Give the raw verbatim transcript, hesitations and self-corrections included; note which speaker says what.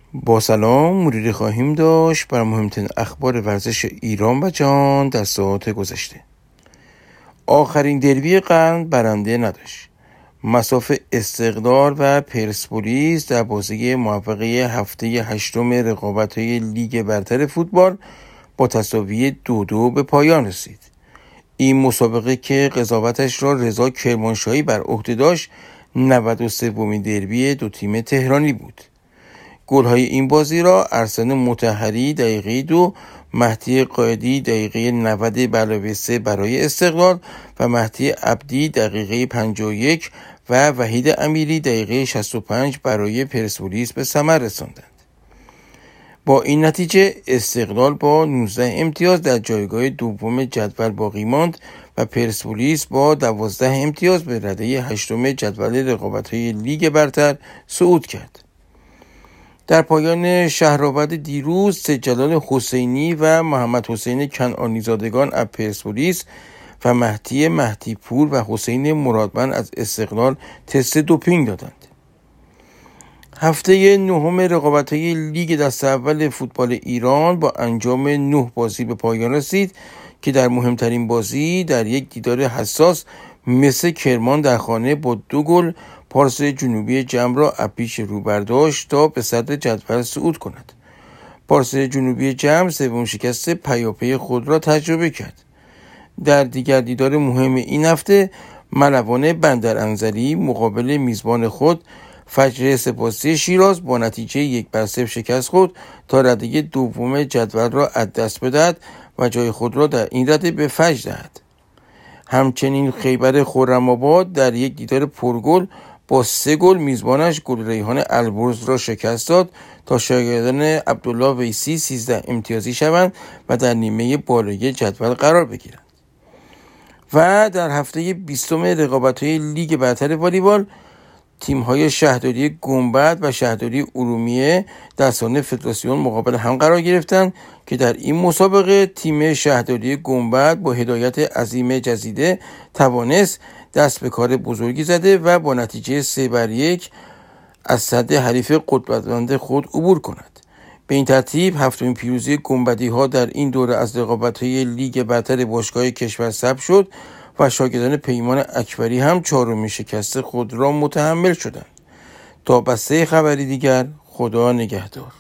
Speaker 1: با سلام مروری خواهیم داشت بر مهمترین اخبار ورزش ایران و جهان در ساعات گذشته. آخرین دربی قرن برنده نداشت. مصاف استقلال و پرسپولیس در بازی موفقه هفته هشتم رقابت‌های لیگ برتر فوتبال با تساوی دو دو به پایان رسید. این مسابقه که قضاوتش را رضا کرمانشاهی بر عهده داشت، نود و سومین دربی دو تیم تهرانی بود. گل‌های این بازی را ارسلان مطهری دقیقه دو، مهدی قائدی دقیقه نود به علاوه سه برای استقلال و مهدی عبدی دقیقه پنجاه و یک و وحید امیری دقیقه شصت و پنج برای پرسپولیس به ثمر رساندند. با این نتیجه استقلال با نوزده امتیاز در جایگاه دوم جدول باقی ماند و پرسپولیس با دوازده امتیاز به رده هشتم جدول رقابت‌های لیگ برتر صعود کرد. در پایان شهرآورد دیروز سید حسینی و محمد حسین کنعانی زادگان از پرسپولیس و مهدی مهدی پور و حسین مرادمند از استقلال تست دوپینگ دادند. هفته نهم رقابت‌های لیگ دست اول فوتبال ایران با انجام نه بازی به پایان رسید که در مهمترین بازی در یک دیدار حساس مس کرمان در خانه با دو گل پارس جنوبی جم را از پیش رو برداشت تا به صدر جدول صعود کند. پارس جنوبی جم سومین شکست پیاپی خود را تجربه کرد. در دیگر دیدار مهم این هفته ملوان بندرانزلی مقابل میزبان خود فجر سپاسی شیراز با نتیجه یک بر صفر شکست خود تا رده دوم جدول را از دست بدهد و جای خود را در این رده به فجر دهد. همچنین خیبر خرم‌آباد در یک دیدار پرگل با سه گل میزبانش گلریحان البرز را شکست داد تا شاگردان عبدالله ویسی سیزده امتیازی شوند و در نیمه بالای جدول قرار بگیرند. و در هفته بیستم رقابت‌های لیگ برتر والیبال تیم‌های شهرداری گنبد و شهرداری ارومیه در سالن فدراسیون مقابل هم قرار گرفتند که در این مسابقه تیم شهرداری گنبد با هدایت عظیم جزیده توانست دست به کار بزرگی زده و با نتیجه سه بر یک از صد حریف قدرتمند خود عبور کند. به این ترتیب هفتمین پیروزی گنبدی‌ها در این دوره از رقابت‌های لیگ برتر باشگاه کشور ثبت شد و شاگردان پیمان اکبری هم چهارمین شکست خود را متحمل شدند. تا بسته خبری دیگر، خدا نگهدار.